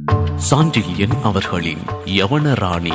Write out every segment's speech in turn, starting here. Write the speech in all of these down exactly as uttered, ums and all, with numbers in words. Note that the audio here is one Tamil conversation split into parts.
சாண்டில்யன் அவர்களின் யவனராணி.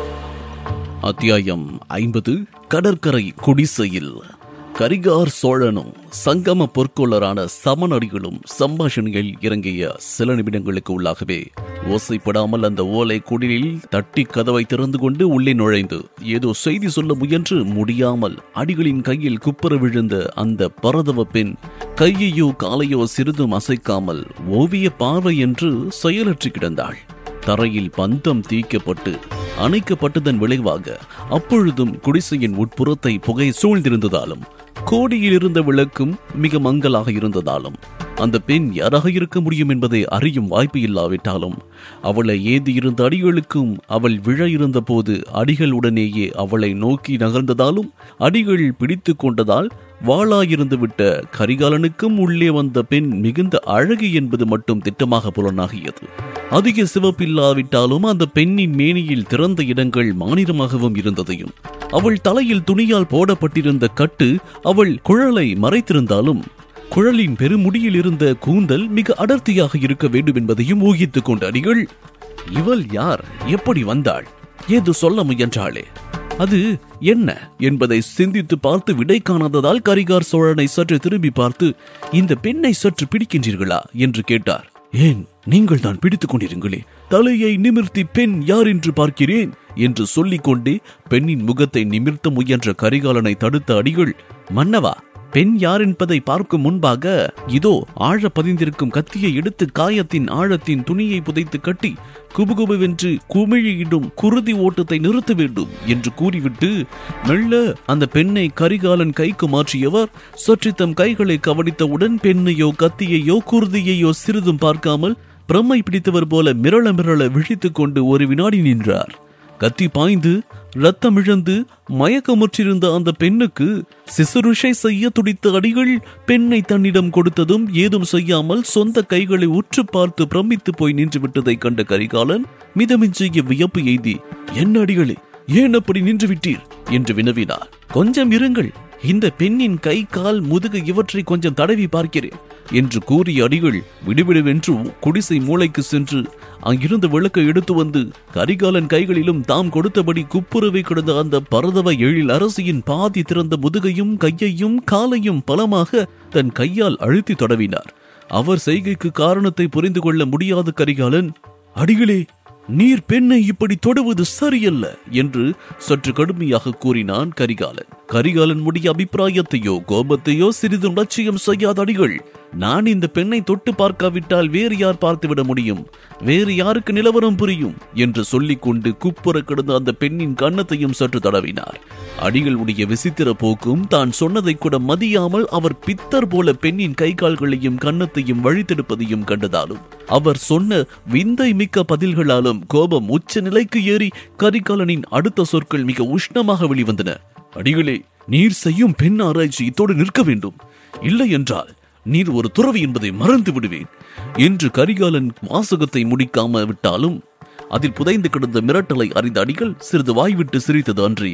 அத்தியாயம் ஐம்பது. கடற்கரை குடிசையில். கரிகார் சோழனும் சங்கம பொற்கொள்ளரான சமணடிகளும் சம்பாஷணையில் இறங்கிய சில நிமிடங்களுக்கு உள்ளாகவே ஓசைப்படாமல் அந்த ஓலை குடிலில் தட்டி கதவை திறந்து கொண்டு உள்ளே நுழைந்து ஏதோ செய்தி சொல்ல முயன்று முடியாமல் அடிகளின் கையில் குப்புற விழுந்த அந்த பரதவ பெண் கையையோ காலையோ சிறிதும் அசைக்காமல் ஓவிய பார்வை என்று செயலற்று கிடந்தாள். தரையில் பந்தம் தீக்கப்பட்டு அணைக்கப்பட்டதன் விளைவாக அப்பொழுதும் குடிசையின் உட்புறத்தை புகை சூழ்ந்திருந்ததாலும் கோடியில் இருந்த விளக்கும் மிக மங்கலாக இருந்ததாலும் அந்த பெண் யாராக இருக்க முடியும் என்பதை அறியும் வாய்ப்பு இல்லாவிட்டாலும் அவளை ஏதி இருந்த அடிகளுக்கும் அவள் விழ இருந்த போது அடிகள் உடனேயே அவளை நோக்கி நகர்ந்ததாலும் அடிகள் பிடித்து கொண்டதால் வாளாயிருந்து விட்ட கரிகாலனுக்கும் உள்ளே வந்த பெண் மிகுந்த அழகு என்பது மட்டும் திட்டமாக புலனாகியது. அதிக சிவப்பில்லாவிட்டாலும் அந்த பெண்ணின் மேனியில் திறந்த இடங்கள் மாநிலமாகவும் இருந்ததையும் அவள் தலையில் துணியால் போடப்பட்டிருந்த கட்டு அவள் குழலை மறைத்திருந்தாலும் குழலின் பெருமுடியில் இருந்த கூந்தல் மிக அடர்த்தியாக இருக்க வேண்டும் என்பதையும் ஊகித்துக் கொண்ட அடிகள், இவள் யார், எப்படி வந்தாள், ஏது சொல்ல முயன்றாளே, அது என்ன என்பதை சிந்தித்து பார்த்து விடை காணாததால் கரிகார் சோழனை சற்று திரும்பி பார்த்து, இந்த பெண்ணை சற்று பிடிக்கின்றீர்களா என்று கேட்டார். ஏன், நீங்கள் தான் பிடித்துக் கொண்டிருங்களே, தலையை நிமிர்த்தி பெண் யார் என்று பார்க்கிறேன் என்று சொல்லிக் கொண்டே பெண்ணின் முகத்தை நிமிர்த்த முயன்ற கரிகாலனை தடுத்த அடிகள், மன்னவா, பெண் யார் என்பதை பார்க்கும் முன்பாக இதோ ஆழ பதிந்திருக்கும் கத்தியை எடுத்து காயத்தின் ஆழத்தின் துணியை புதைத்து கட்டி குபுகுபுவென்று குமிழியிடும் குருதி ஓட்டத்தை நிறுத்த வேண்டும் என்று கூறிவிட்டு மெல்ல அந்த பெண்ணை கரிகாலன் கைக்கு மாற்றியவர் சற்று தம் கைகளை கவனித்தவுடன் பெண்ணையோ கத்தியையோ குருதியையோ சிறிதும் பார்க்காமல் பிரம்மை பிடித்தவர் போல மிரள மிரள விழித்துக் கொண்டு ஒரு வினாடி நின்றார். கத்தி பாய்ந்து ரத்தமிழந்து மயக்கமுற்றிருந்த அந்த பெண்ணுக்கு சிசுருஷை செய்ய துடித்த அடிகள் பெண்ணை தன்னிடம் கொடுத்ததும் ஏதும் செய்யாமல் சொந்த கைகளை உற்று பார்த்து பிரமித்து போய் நின்று விட்டதை கண்ட கரிகாலன் மிதமிஞ்சிய வியப்பு எய்தி, என்ன அடிகளே, ஏன் அப்படி நின்று விட்டீர் என்று வினவினார். கொஞ்சம் இருங்கள், இந்த பெண்ணின் கை கால் முதுகு இவற்றை கொஞ்சம் தடவி பார்க்கிறேன் என்று கூறிய அடிகள் விடுவிடுவென்று குடிசை மூளைக்கு சென்று அங்கிருந்த விளக்கை எடுத்து வந்து கரிகாலன் கைகளிலும் தாம் கொடுத்தபடி குப்புறவை கிடந்த அந்த பரதவ எழில் அரசியின் பாதி திறந்த முதுகையும் கையையும் காலையும் பலமாக தன் கையால் அழுத்தி தடவினார். அவர் செய்கைக்கு காரணத்தை புரிந்து கொள்ள முடியாத கரிகாலன், அடிகளே, நீர் பெண்ணை இப்படி தொடுவது சரியல்ல என்று சற்று கடுமையாக கூறினான் கரிகாலன். கரிகாலன் முடிய அபிப்பிராயத்தையோ கோபத்தையோ சிறிது லட்சியம் செய்யாத அடிகள், நான் இந்த பெண்ணை தொட்டு பார்க்காவிட்டால் வேறு யார் பார்த்துவிட முடியும், வேறு யாருக்கு நிலவரம் புரியும் என்று சொல்லிக் கொண்டு குப்புற கிடந்த அந்த பெண்ணின் கன்னத்தையும் சற்று தடவினார். அடிகளுடைய விசித்திர போக்கும் தான் சொன்னதை கூட மதியாமல் அவர் பித்தர் போல பெண்ணின் கை கால்களையும் கன்னத்தையும் வழித்தெடுப்பதையும் கண்டதாலும் அவர் சொன்ன விந்தை மிக்க பதில்களாலும் கோபம் உச்ச நிலைக்கு ஏறி கரிகாலனின் அடுத்த சொற்கள் மிக உஷ்ணமாக வெளிவந்தன. அடிகளே, நீர் செய்யும் பெண் ஆராய்ச்சி இத்தோடு நிற்க வேண்டும், இல்லை என்றால் நீர் ஒரு துறவி என்பதை மறந்து விடுவேன் என்று கரிகாலன் வாசகத்தை முடிக்காம விட்டாலும் அதில் புதைந்து கிடந்த மிரட்டலை அறிந்த அடிகள் சிறிது வாய்விட்டு சிரித்தது அன்றி,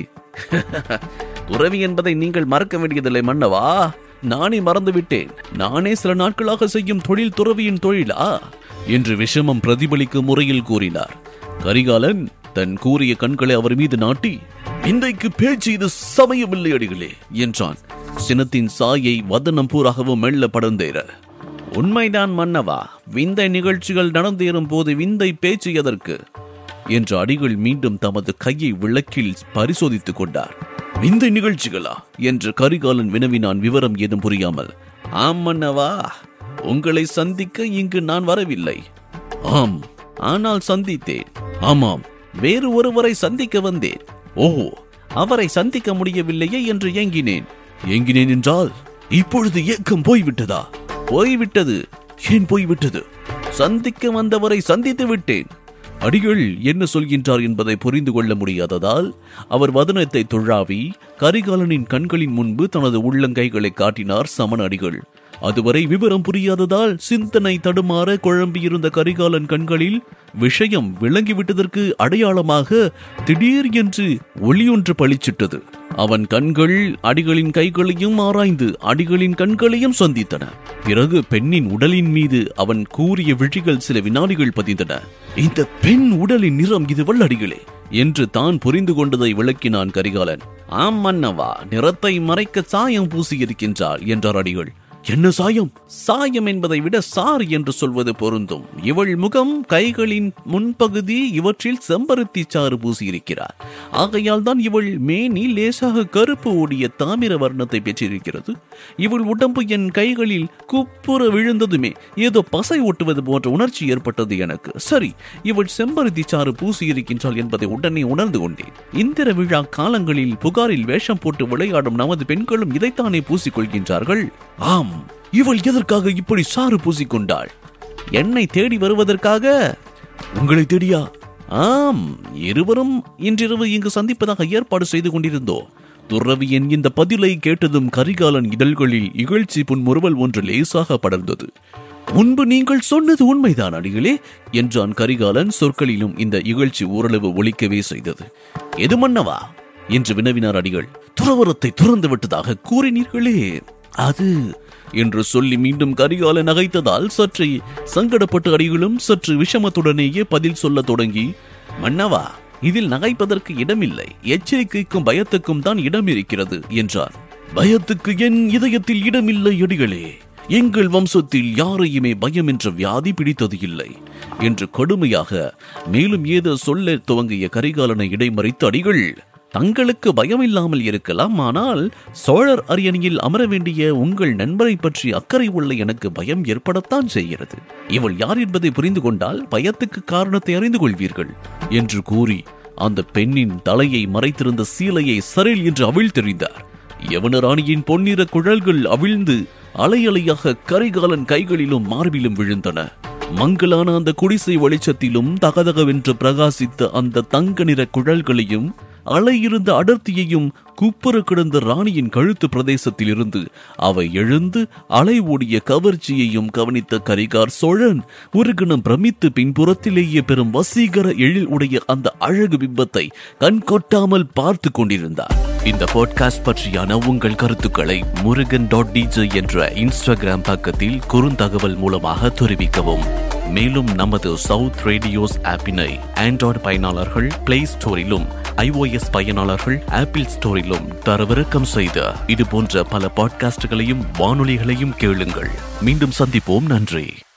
துறவி என்பதை நீங்கள் மறக்க வேண்டியதில்லை மன்னவா, நானே மறந்துவிட்டேன், நானே சில நாட்களாக செய்யும் தொழில் துறவியின் தொழிலா என்று விஷமம் பிரதிபலிக்கும் முறையில் கூறினார். கரிகாலன் தன் கூறிய கண்களை அவர் மீது நாட்டி, இன்றைக்கு பேச்சு இது சமயமில்லை அடிகளே என்றான். சினத்தின் சாயை வதனம் பூராகவும் மெல்ல படர்ந்தேற, உண்மைதான் மன்னவா, விந்தை நிகழ்ச்சிகள் நடந்தேறும் போது விந்தை பேச்சு எதற்கு என்று அடிகள் மீண்டும் தமது கையை விளக்கில் பரிசோதித்துக் கொண்டார். விந்தை நிகழ்ச்சிகளா என்று கரிகாலன் வினவினான், விவரம் ஏதும் புரியாமல். ஆம் மன்னவா, உங்களை சந்திக்க இங்கு நான் வரவில்லை. ஆம், ஆனால் சந்தித்தேன். ஆமாம், வேறு ஒருவரை சந்திக்க வந்தேன். ஓஹோ, அவரை சந்திக்க முடியவில்லையே என்று ஏங்கினேன். ஏங்கினேன் என்றால் இப்பொழுது ஏக்கம் போய்விட்டதா? போய்விட்டது. ஏன் போய்விட்டது? சந்திக்க வந்தவரை சந்தித்து விட்டேன். அடிகள் என்ன சொல்கின்றார் என்பதை புரிந்து கொள்ள முடியாததால் அவர் வதனத்தை துழாவி கரிகாலனின் கண்களின் முன்பு தனது உள்ளங்கைகளை காட்டினார் சமண அடிகள். அதுவரை விவரம் புரியாததால் சிந்தனை தடுமாற குழம்பியிருந்த கரிகாலன் கண்களில் விஷயம் விளங்கிவிட்டதற்கு அடையாளமாக திடீர் என்று ஒளியொன்று பளிச்சிட்டது. அவன் கண்கள் அடிகளின் கைகளையும் ஆராய்ந்து அடிகளின் கண்களையும் சந்தித்தன. பிறகு பெண்ணின் உடலின் மீது அவன் கூறிய விழிகள் சில வினாடிகள் பதிந்தன. இந்த பெண் உடலின் நிறம் இது வல்லடிகளே என்று தான் புரிந்து கொண்டதை விளக்கினான் கரிகாலன். ஆம் மன்னவா, நிறத்தை மறைக்க சாயம் பூசியிருக்கின்றாள் என்றார் அடிகள். என்ன சாயம்? சாயம் என்பதை விட சார் என்று சொல்வது பொருந்தும். இவள் முகம், கைகளின் முன்பகுதி இவற்றில் செம்பருத்தி சாறு பூசியிருக்கிறார். ஆகையால் தான் இவள் மேனி லேசாக கருப்பு ஓடிய தாமிர வர்ணத்தை பெற்றிருக்கிறது. இவள் உடம்பு என் கைகளில் குப்புற விழுந்ததுமே ஏதோ பசை ஓட்டுவது போன்ற உணர்ச்சி ஏற்பட்டது எனக்கு. சரி, இவள் செம்பருத்தி சாறு பூசியிருக்கின்றாள் என்பதை உடனே உணர்ந்து கொண்டேன். இந்திர விழா காலங்களில் புகாரில் வேஷம் போட்டு விளையாடும் நமது பெண்களும் இதைத்தானே பூசிக்கொள்கின்றார்கள். ஆம், இவள் எதற்காக இப்படி சாறு பூசிக்கொண்டாள்? என்னை தேடி வருவதற்காக. உங்களை தேடியா? ஆம், இருவரும் இன்றிரவு இங்கு சந்திப்பதாக ஏற்பாடு செய்து கொண்டிருந்தோம். துறவியின் இந்த பதிலை கேட்டதும் கரிகாலன் இதழ்களில் இகழ்ச்சி புன்முறுவல் ஒன்று லேசாக படர்ந்தது. முன்பு நீங்கள் சொன்னது உண்மைதான் அடிகளே என்றான் கரிகாலன். சொற்களிலும் இந்த இகழ்ச்சி ஓரளவு ஒலிக்கவே செய்தது. எது மன்னவா என்று வினவினார் அடிகள். துறவரத்தை துறந்து விட்டதாக கூறினீர்களே, அது என்று சொல்லி மீண்டும் கரிகாலன் நகைத்ததால் சற்றே சங்கடப்பட்டு அடிகளும் சற்று விஷமத்துடனேயே பதில் சொல்ல தொடங்கி, மன்னவா, இதில் நகைப்பதற்கு இடமில்லை, எச்சரிக்கைக்கும் பயத்துக்கும் தான் இடம் இருக்கிறது என்றார். பயத்துக்கு என் இதயத்தில் இடமில்லை அடிகளே. எங்கள் வம்சத்தில் யாரையுமே பயம் என்ற வியாதி பிடித்தது இல்லை என்று கடுமையாக மேலும் ஏதோ சொல்ல துவங்கிய கரிகாலனை இடைமறித்து அடிகள், தங்களுக்கு பயம் இல்லாமல் இருக்கலாம், ஆனால் சோழர் அரியணையில் அமர வேண்டிய உங்கள் நண்பரை பற்றி அக்கறை உள்ள எனக்கு பயம் ஏற்படத்தான் செய்கிறது. இவள் யார் என்பதை புரிந்து கொண்டால் பயத்துக்கு காரணத்தை அறிந்து கொள்வீர்கள் என்று கூறி அந்த பெண்ணின் தலையை மறைத்திருந்த சீலையை சரில் என்று அவிழ்த்தெறிந்தார். யவனராணியின் பொன்னிற குழல்கள் அவிழ்ந்து அலையலையாக கரிகாலன் கைகளிலும் மார்பிலும் விழுந்தன. மங்கலான அந்த குடிசை வெளிச்சத்திலும் தகதகவென்று பிரகாசித்த அந்த தங்க நிற குழல்களையும் அலையிருந்த அடர்த்தியையும் குப்புற கிடந்த ராணியின் கழுத்து பிரதேசத்தில் இருந்து அவை எழுந்து அலை ஓடிய கவர்ச்சியையும் கவனித்த கரிகார் சோழன் ஒரு கணம் பிரமித்து பின்புறத்திலேயே பெரும் வசீகர எழில் உடைய அந்த அழகு பிம்பத்தை கண் கொட்டாமல் பார்த்து கொண்டிருந்தார். இந்த பாட்காஸ்ட் பற்றியான உங்கள் கருத்துக்களை முருகன் டாட் டிஜே என்ற இன்ஸ்டாகிராம் பக்கத்தில் குறுந்தகவல் மூலமாக தெரிவிக்கவும். மேலும் நமது சவுத் ரேடியோஸ் ஆப்பினை ஆண்ட்ராய்டு பயனாளர்கள் பிளே ஸ்டோரிலும், ஐஓஎஸ் பயனாளர்கள் ஆப்பிள் ஸ்டோரிலும் தரவிறக்கம் செய்த இது போன்ற பல பாட்காஸ்டுகளையும் வானொலிகளையும் கேளுங்கள். மீண்டும் சந்திப்போம். நன்றி.